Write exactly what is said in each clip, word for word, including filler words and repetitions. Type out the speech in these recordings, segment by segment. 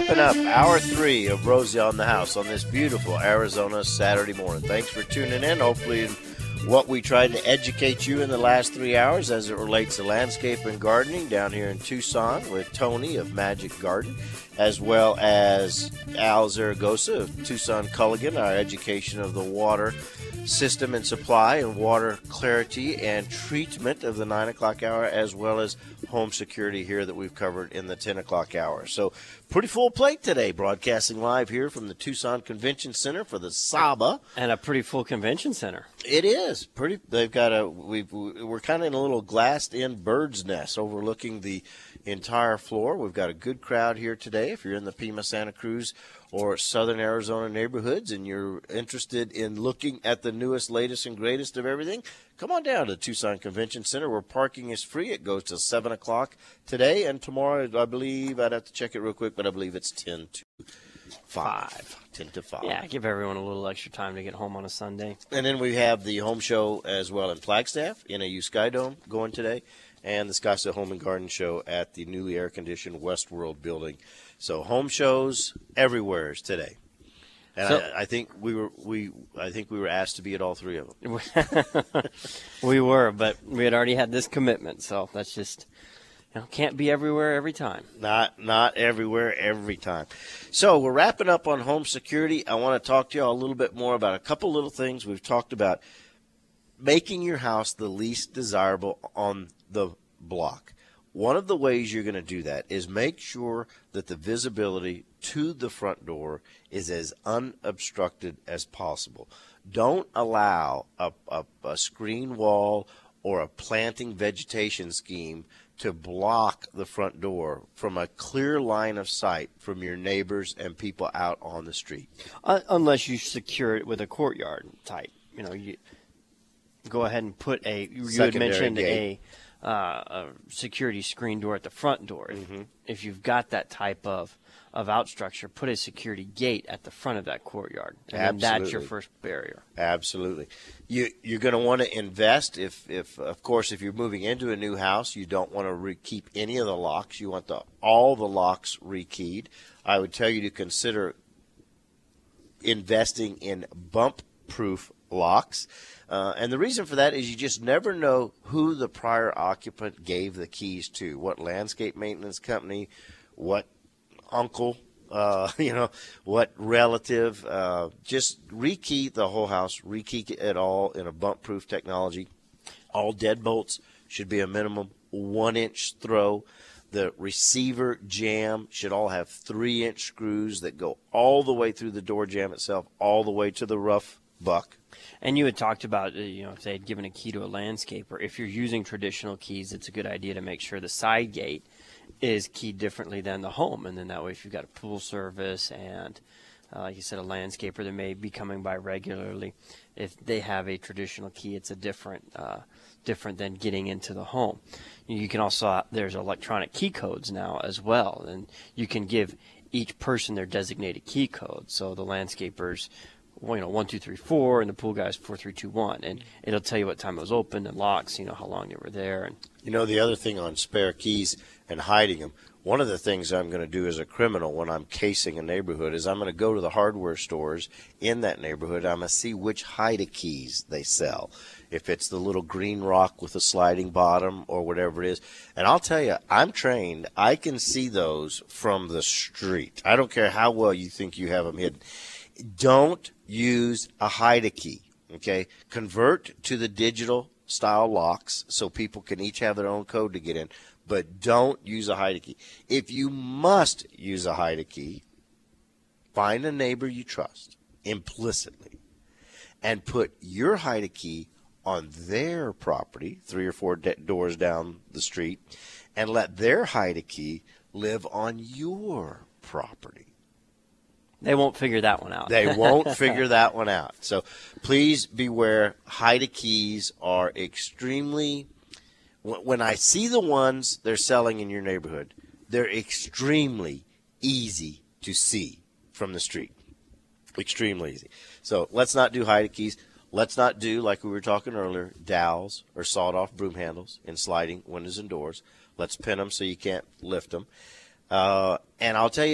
wrapping up hour three of Rosie on the House on this beautiful Arizona Saturday morning. Thanks for tuning in. Hopefully what we tried to educate you in the last three hours as it relates to landscape and gardening down here in Tucson with Tony of Magic Garden, as well as Al Zaragoza of Tucson Culligan, our education of the water system and supply and water clarity and treatment of the nine o'clock hour, as well as home security here that we've covered in the ten o'clock hour. So pretty full plate today, broadcasting live here from the Tucson Convention Center for the Saba. And a pretty full convention center. It is pretty. They've got a. We've, we're kind of in a little glassed-in bird's nest overlooking the entire floor. We've got a good crowd here today. If you're in the Pima, Santa Cruz, or Southern Arizona neighborhoods and you're interested in looking at the newest, latest, and greatest of everything, come on down to the Tucson Convention Center where parking is free. It goes to seven o'clock today, and tomorrow, I believe, I'd have to check it real quick, but I believe it's ten to five. ten to five. Yeah, give everyone a little extra time to get home on a Sunday. And then we have the home show as well in Flagstaff, N A U Sky Dome going today, and the Scottsdale Home and Garden Show at the newly air-conditioned Westworld building. So home shows everywhere today. And so, I, I think we were we I think we were asked to be at all three of them. We were, but we had already had this commitment, so that's just, you know, can't be everywhere every time. Not not everywhere every time. So we're wrapping up on home security. I want to talk to you all a little bit more about a couple little things. We've talked about making your house the least desirable on the block. One of the ways you're going to do that is make sure that the visibility to the front door is as unobstructed as possible. Don't allow a, a, a screen wall or a planting vegetation scheme to block the front door from a clear line of sight from your neighbors and people out on the street. Uh, unless you secure it with a courtyard type. You know, you go ahead and put a, you had mentioned a, uh, a security screen door at the front door. Mm-hmm. If you've got that type of, of out structure, put a security gate at the front of that courtyard. And Absolutely. then that's your first barrier. Absolutely. You, you're going to want to invest if, if, of course, if you're moving into a new house, you don't want to re- keep any of the locks. You want the, all the locks rekeyed. I would tell you to consider investing in bump-proof locks. Uh, and the reason for that is you just never know who the prior occupant gave the keys to, what landscape maintenance company, what uncle, uh, you know, what relative. Uh, just rekey the whole house, rekey it all in a bump-proof technology. All deadbolts should be a minimum one-inch throw. The receiver jamb should all have three-inch screws that go all the way through the door jamb itself, all the way to the rough buck. And you had talked about, you know, if they had given a key to a landscaper, if you're using traditional keys, it's a good idea to make sure the side gate is keyed differently than the home. And then that way, if you've got a pool service and, uh, like you said, a landscaper that may be coming by regularly, if they have a traditional key, it's a different, uh, different than getting into the home. You can also, there's electronic key codes now as well, and you can give each person their designated key code. So the landscapers, well, you know, one, two, three, four, and the pool guys four, three, two, one, and it'll tell you what time it was open and locks, you know, how long they were there. And you know, the other thing on spare keys and hiding them, one of the things I'm going to do as a criminal when I'm casing a neighborhood is I'm going to go to the hardware stores in that neighborhood. I'm going to see which hide-a-keys they sell, if it's the little green rock with a sliding bottom or whatever it is. And I'll tell you, I'm trained. I can see those from the street. I don't care how well you think you have them hidden. Don't use a hide-a-key, okay? Convert to the digital style locks so people can each have their own code to get in, but don't use a hide-a-key. If you must use a hide-a-key, find a neighbor you trust implicitly and put your hide-a-key on their property, three or four de- doors down the street, and let their hide-a-key live on your property. they won't figure that one out. They won't figure that one out. So please beware. hide-a-keys are extremely – when I see the ones they're selling in your neighborhood, they're extremely easy to see from the street. Extremely easy. So let's not do hide-a-keys. Let's not do, like we were talking earlier, dowels or sawed-off broom handles in sliding windows and doors. Let's pin them so you can't lift them. Uh, and I'll tell you,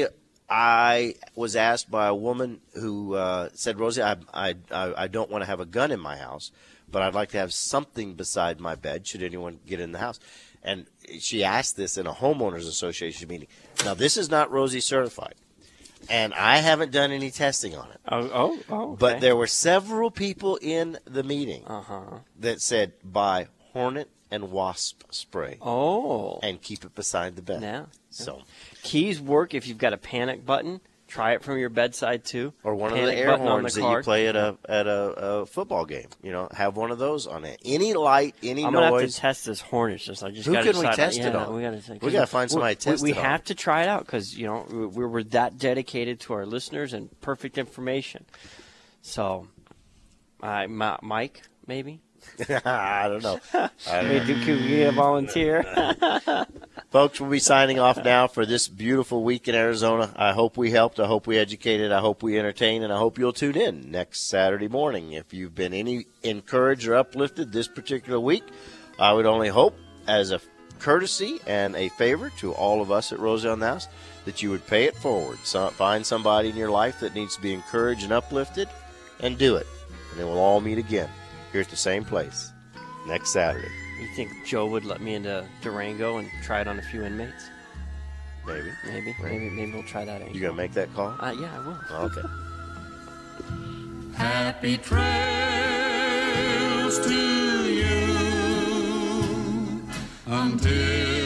I was asked by a woman who uh, said, Rosie, I, I, I I don't want to have a gun in my house, but I'd like to have something beside my bed should anyone get in the house. And she asked this in a homeowners association meeting. Now, this is not Rosie certified, and I haven't done any testing on it. Oh, oh, oh. Okay. But there were several people in the meeting Uh-huh. that said buy hornet and wasp spray Oh. and keep it beside the bed. Yeah. So, Keys work if you've got a panic button. Try it from your bedside too. or one of Panic the air button on horns the that you card. play at a at a, a football game. You know, have one of those on it. Any light, any I'm gonna have noise. to test this Hornets. Just I just Who gotta can we decide- test yeah, it on? We gotta, We gotta find somebody to we- test We, it we on. have to try it out because you know we- we're, we're that dedicated to our listeners and perfect information. So, uh, Ma- Mike, maybe. I don't know. I don't Hey, know. do- Can we get a volunteer? Folks, we'll be signing off now for this beautiful week in Arizona. I hope we helped. I hope we educated. I hope we entertained. And I hope you'll tune in next Saturday morning. If you've been any encouraged or uplifted this particular week, I would only hope, as a courtesy and a favor to all of us at Rosie on the House, that you would pay it forward. So find somebody in your life that needs to be encouraged and uplifted, and do it. And then we'll all meet again here at the same place next Saturday. You think Joe would let me into Durango and try it on a few inmates? Maybe. Maybe, maybe, maybe we'll try that. You going to make that call? Uh, yeah, I will. Okay. Happy trails to you until